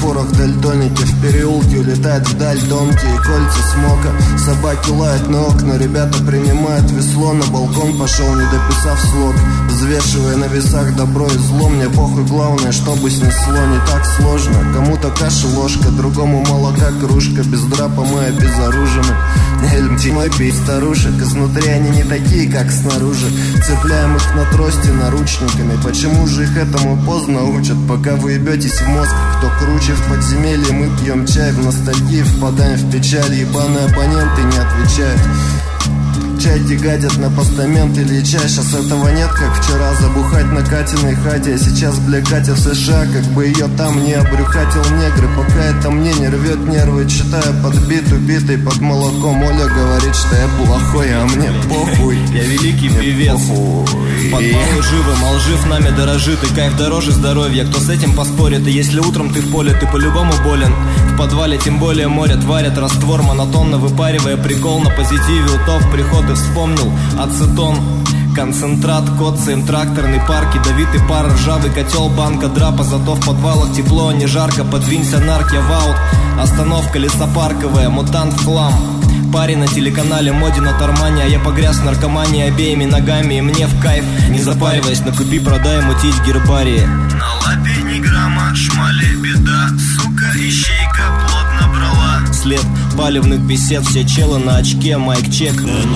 светофорах дальтоники. В переулке улетают вдаль тонкие кольца смока. Собаки лают на окна, ребята принимают весло. На балкон пошел, не дописав слог, взвешивая на весах добро и зло. Мне похуй, главное, чтобы снесло. Не так сложно, кому-то каша ложка, другому молока кружка. Без драпа мы обезоружены. Мой бей старушек, изнутри они не такие, как снаружи. Цепляем их на трости наручниками. Почему же их этому поздно учат? Пока вы ебетесь в мозг, кто круче в подземелье. Мы пьем чай в ностальгии, впадаем в печаль. Ебаные оппоненты не отвечают. Чайки гадят на постамент или чай. Сейчас этого нет, как вчера. Забухать на Катиной хате. А сейчас, бля, Катя в США. Как бы ее там не обрюхатил негры. Пока это мне не рвет нервы. Читаю подбит, убитый под молоком. Оля говорит, что я плохой, а мне похуй. Я великий певец. Подвалы живы, молжив нами дорожит. И кайф дороже здоровья. Кто с этим поспорит? И если утром ты в поле, ты по-любому болен. В подвале тем более море творят раствор, монотонно выпаривая прикол на позитиве. Утов приход и вспомнил ацетон. Концентрат, коцаем, тракторный парк, ядовитый пар, ржавый котел, банка драпа. Зато в подвалах тепло, не жарко, подвинься нарк, я в аут. Остановка лесопарковая, мутант в хлам. Парень на телеканале моде на Тармане, а я погряз в наркомании обеими ногами. И мне в кайф, не запариваясь, накупи, продай, мутить гербарии. На лапе ни грамма, шмали беда, сука, ищейка плотно брала. След палевных бесед, все челы на очке, майк-чек.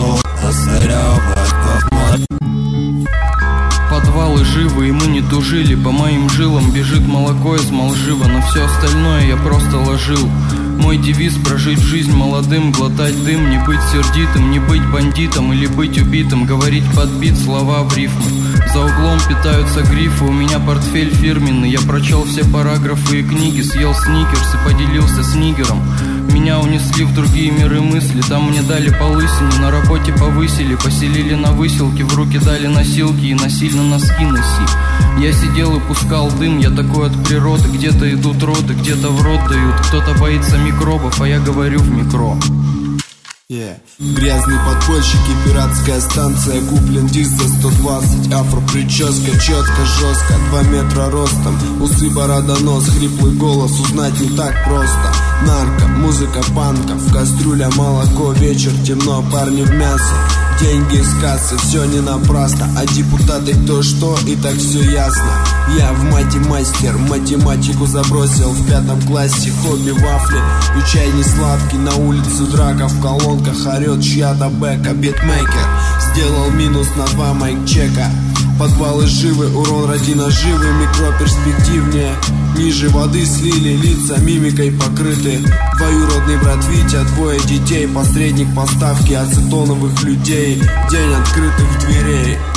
Подвалы живы, и мы не тужили. По моим жилам бежит молоко из Малжива. Но все остальное я просто ложил. Мой девиз — прожить жизнь молодым, глотать дым, не быть сердитым, не быть бандитом или быть убитым, говорить под бит, слова в рифму. За углом питаются грифы, у меня портфель фирменный. Я прочел все параграфы и книги, съел сникерс и поделился с нигером. Меня унесли в другие миры мысли, там мне дали по лысине, на работе повысили, поселили на выселке, в руки дали носилки и насильно носки носи. Я сидел и пускал дым, я такой от природы, где-то идут роды, где-то в рот дают, кто-то боится микробов, а я говорю в микро. Грязный подпольщик и пиратская станция. Куплен диск за 120. Афро-прическа, четко, жестко, 2 метра ростом. Усы, борода, нос, хриплый голос. Узнать не так просто. Нарко, музыка панка. В кастрюле молоко, вечер темно, парни в мясо. Деньги из кассы, все не напрасно. А депутаты кто что, и так все ясно. Я в мате мастер, математику забросил в 5 классе. Хобби вафли и чай не сладкий. На улице драка, в колонках орет чья-то бэка. Битмейкер сделал минус на 2 майк-чека. Подвалы живы, урон родина живы. Микро перспективнее, ниже воды слили, лица мимикой покрыты. Двоюродный брат Витя, 2 детей. Посредник поставки ацетоновых людей. День открытых дверей.